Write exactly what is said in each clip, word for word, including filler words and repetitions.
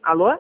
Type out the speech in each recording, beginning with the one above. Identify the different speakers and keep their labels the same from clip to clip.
Speaker 1: Alô?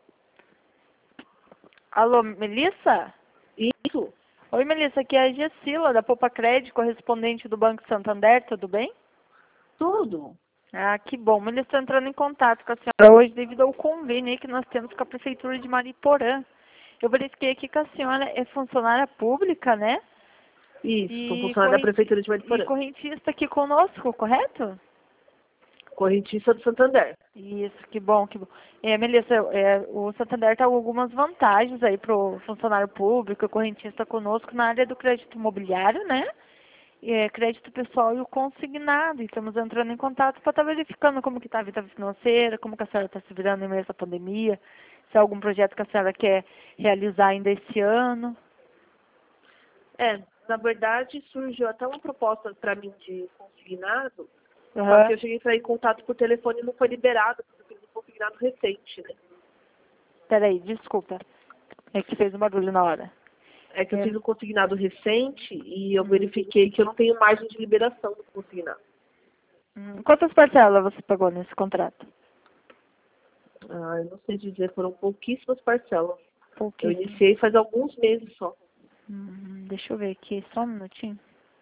Speaker 2: Alô, Melissa?
Speaker 1: Isso.
Speaker 2: Oi, Melissa, aqui é a Gessila, da Poupa Crédito, correspondente do Banco Santander, tudo bem?
Speaker 1: Tudo.
Speaker 2: Ah, que bom. Melissa, estou entrando em contato com a senhora hoje devido ao convênio aí que nós temos com a Prefeitura de Mariporã. Eu verifiquei aqui que a senhora é funcionária pública, né?
Speaker 1: Isso, sou
Speaker 2: E,
Speaker 1: funcionária da
Speaker 2: correnti...
Speaker 1: Prefeitura de
Speaker 2: e
Speaker 1: Mariporã.
Speaker 2: correntista aqui conosco, correto?
Speaker 1: Correntista do Santander.
Speaker 2: Isso, que bom, que bom. É, Melissa, é, o Santander está com algumas vantagens aí para o funcionário público, o correntista conosco na área do crédito imobiliário, né? É, crédito pessoal e o consignado. E estamos entrando em contato para estar verificando como que está a vida financeira, como que a senhora está se virando em meio a essa pandemia, se há algum projeto que a senhora quer realizar ainda esse ano.
Speaker 1: É, na verdade, surgiu até uma proposta para mim de consignado, só
Speaker 2: Uhum.
Speaker 1: que eu cheguei a entrar em contato por telefone e não foi liberado, porque eu fiz um consignado recente, né?
Speaker 2: Peraí, desculpa. É que fez um barulho na hora.
Speaker 1: É que eu
Speaker 2: É.
Speaker 1: fiz um consignado recente e eu
Speaker 2: Hum.
Speaker 1: verifiquei que eu não tenho margem de liberação do consignado.
Speaker 2: Hum, Quantas parcelas você pagou nesse contrato?
Speaker 1: Ah, eu não sei dizer, foram pouquíssimas parcelas. Eu
Speaker 2: Pouquíssimo.
Speaker 1: iniciei faz alguns meses só.
Speaker 2: Hum, deixa eu ver aqui, só um minutinho.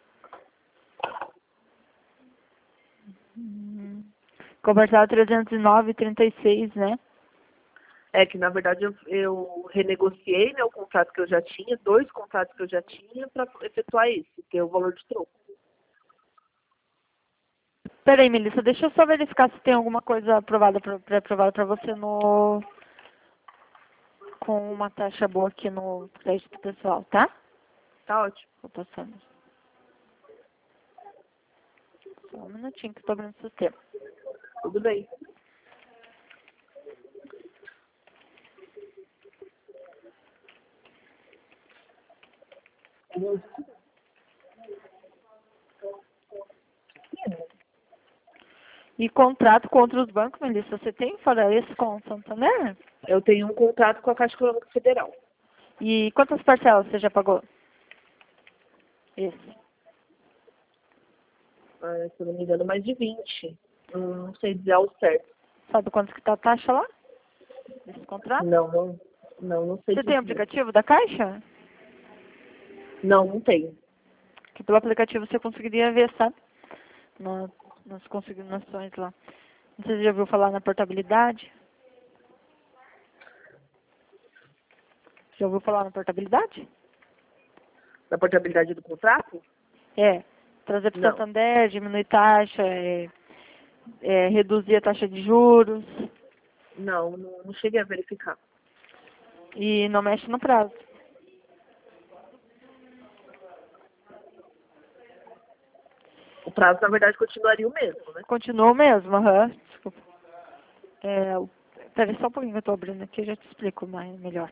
Speaker 2: Hum, Conversado trezentos e nove e trinta e seis, né?
Speaker 1: É que, na verdade, eu, eu renegociei, né, o contrato que eu já tinha, dois contratos que eu já tinha, para efetuar esse, que é o valor de troco.
Speaker 2: Peraí, Melissa, deixa eu só verificar se tem alguma coisa aprovada, pré-aprovada para você no... com uma taxa boa aqui no crédito pessoal, tá?
Speaker 1: Tá ótimo.
Speaker 2: Vou passando. Só um minutinho que eu tô abrindo o sistema.
Speaker 1: Tudo bem.
Speaker 2: E contrato com outros bancos, Melissa, você tem fora esse com o Santander?
Speaker 1: Eu tenho um contrato com a Caixa Econômica Federal.
Speaker 2: E quantas parcelas você já pagou? Esse.
Speaker 1: Ah, se eu não me engano, mais de vinte. Hum, Não sei dizer ao certo.
Speaker 2: Sabe quanto que tá a taxa lá? Desse contrato?
Speaker 1: Não, não, não, não sei
Speaker 2: Você tem o
Speaker 1: dizer.
Speaker 2: aplicativo da Caixa?
Speaker 1: Não, não tenho.
Speaker 2: Que pelo aplicativo você conseguiria ver, sabe? Na, nas consignações lá. Não sei se você já ouviu falar na portabilidade. Já ouviu falar na portabilidade?
Speaker 1: Da portabilidade do contrato?
Speaker 2: É. Trazer para o
Speaker 1: Não.
Speaker 2: Santander, diminuir taxa, é, é, reduzir a taxa de juros
Speaker 1: Não, não, não cheguei a verificar.
Speaker 2: e não mexe no prazo.
Speaker 1: O prazo, na verdade, continuaria o mesmo, né?
Speaker 2: Continua o mesmo, aham. Desculpa. É, o- peraí só um pouquinho que eu estou abrindo aqui, eu já te explico mais, melhor.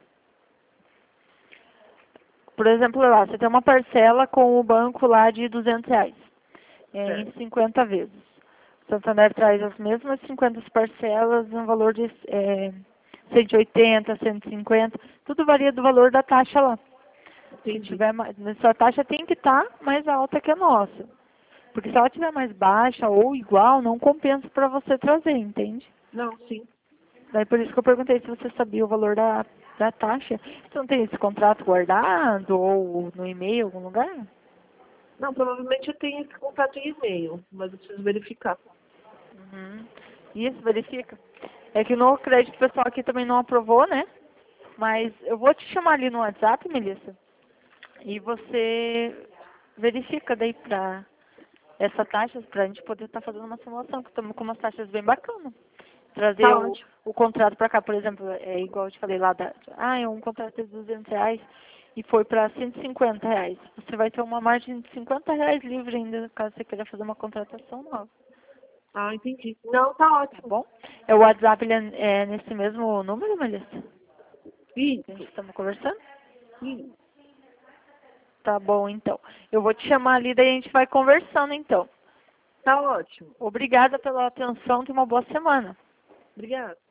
Speaker 2: Por exemplo, lá, você tem uma parcela com o banco lá de duzentos reais, é, em
Speaker 1: Certo.
Speaker 2: cinquenta vezes. O Santander traz as mesmas cinquenta parcelas no valor de é, cento e oitenta, cento e cinquenta, tudo varia do valor da taxa lá. Se
Speaker 1: Entendi.
Speaker 2: tiver mais, sua taxa tem que estar mais alta que a nossa. Porque se ela tiver mais baixa ou igual, não compensa para você trazer, entende?
Speaker 1: Não, sim.
Speaker 2: Daí por isso que eu perguntei se você sabia o valor da, da taxa. Você não tem esse contrato guardado ou no e-mail, em algum lugar?
Speaker 1: Não, provavelmente eu tenho esse contato em e-mail, mas eu preciso verificar.
Speaker 2: Uhum. Isso, verifica. É que no crédito pessoal aqui também não aprovou, né? Mas eu vou te chamar ali no WhatsApp, Melissa, e você verifica daí pra essa taxa, pra gente poder estar fazendo uma simulação, que estamos com umas taxas bem bacanas. Trazer
Speaker 1: Tá
Speaker 2: o,
Speaker 1: ótimo.
Speaker 2: o contrato para cá, por exemplo, é igual eu te falei lá, da, ah, é um contrato de duzentos reais e foi para cento e cinquenta reais. Você vai ter uma margem de cinquenta reais livre ainda, caso você queira fazer uma contratação nova,
Speaker 1: Ah, entendi. Não, tá
Speaker 2: tá
Speaker 1: ótimo.
Speaker 2: bom? É o WhatsApp, ele é, é nesse mesmo número, Melissa?
Speaker 1: Isso,
Speaker 2: Que a gente estamos conversando?
Speaker 1: isso.
Speaker 2: Tá bom, então. Eu vou te chamar ali, daí a gente vai conversando, então.
Speaker 1: Tá ótimo.
Speaker 2: Obrigada pela atenção, tenha uma boa semana.
Speaker 1: Obrigada.